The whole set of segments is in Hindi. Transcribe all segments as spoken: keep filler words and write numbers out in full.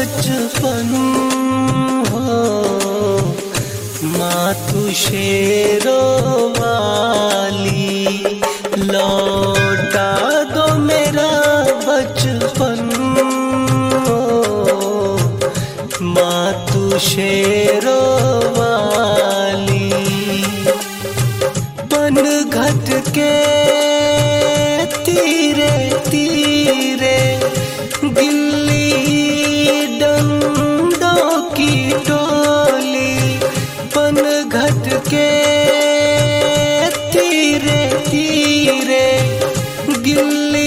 बचपन हो, माँ तू शेरों वाली, लौटा दो मेरा बचपन हो, माँ तू शेरों वाली। पनघट के तीरे तीरे गिल्ली डंडों की टोली, पनघट के तीरे तीरे गिल्ली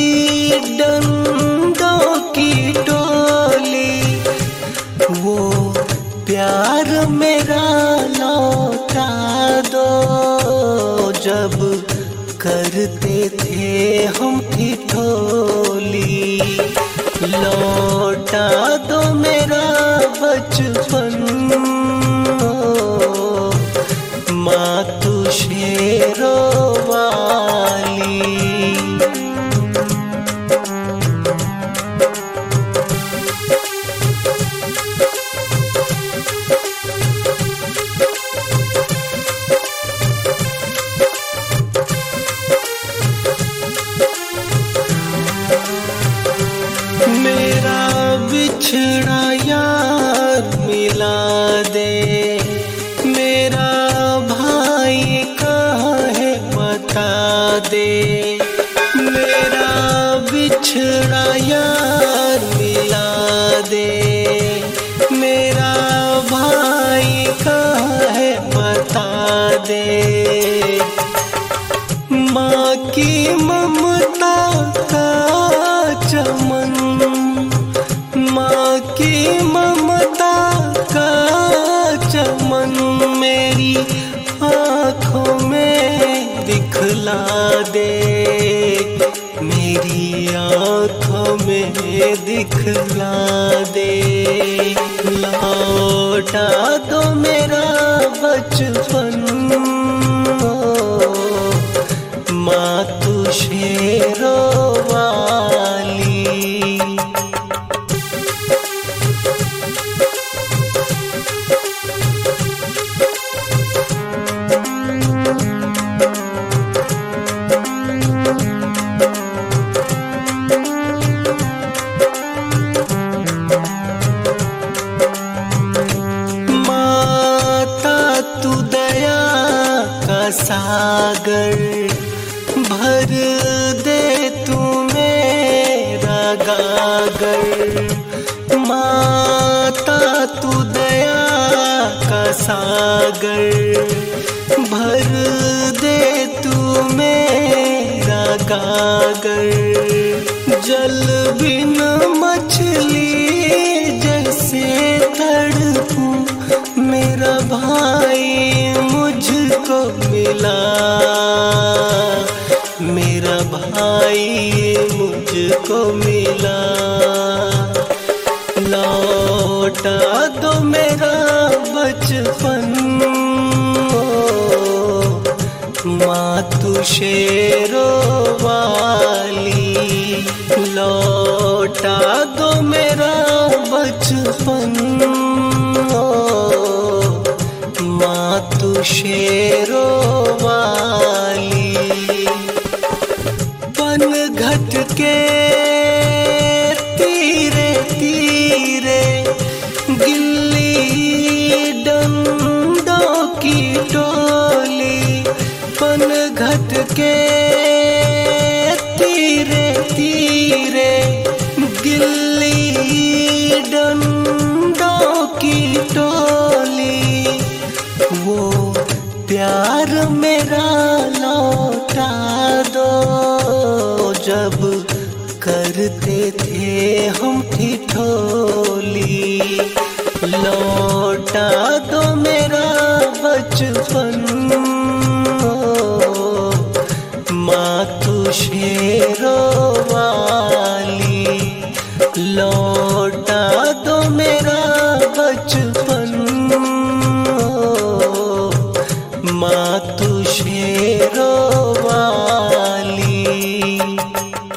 डंडों की टोली, वो प्यार मेरा लौटा दो जब करते थे हम ठिठोली, लौटा दो मेरा बचपन हो, माँ तू शेरों वाली। मेरा बिछड़ा यार मिला दे, मेरा भाई कहाँ है बता दे, मेरा बिछड़ा यार मिला दे, मेरा भाई कहाँ है बता दे। माँ की ममता का चमन, माँ की ममता का चमन मेरी आँखों में दिखला दे, मेरी आँखों में दिखला दे, लौटा दो मेरा बचपन हो, माँ तू शेरों वाली। माता तू दया का सागर, भर दे तू मेरा गागर, माता तू दया का सागर, भर दे तू मेरा गागर। जल बिन मछली जैसे तड़पूं, मेरा भाई मुझको मिला, मेरा भाई मुझको मिला, लौटा दो मेरा बचपन हो, माँ तू शेरों वाली, लौटा दो मेरा बचपन हो, माँ तू शेरों वाली। पनघट के तीरे तीरे गिल्ली डंडों की टोली, पनघट के तीरे तीरे गिल्ली डंडों की टोली, वो प्यार मेरा लौटा दो जब करते थे हम ठिठोली, लौटा दो मेरा बचपन हो, माँ तू शेरों वाली, लौटा दो मेरा बचपन हो, माँ तू शेरों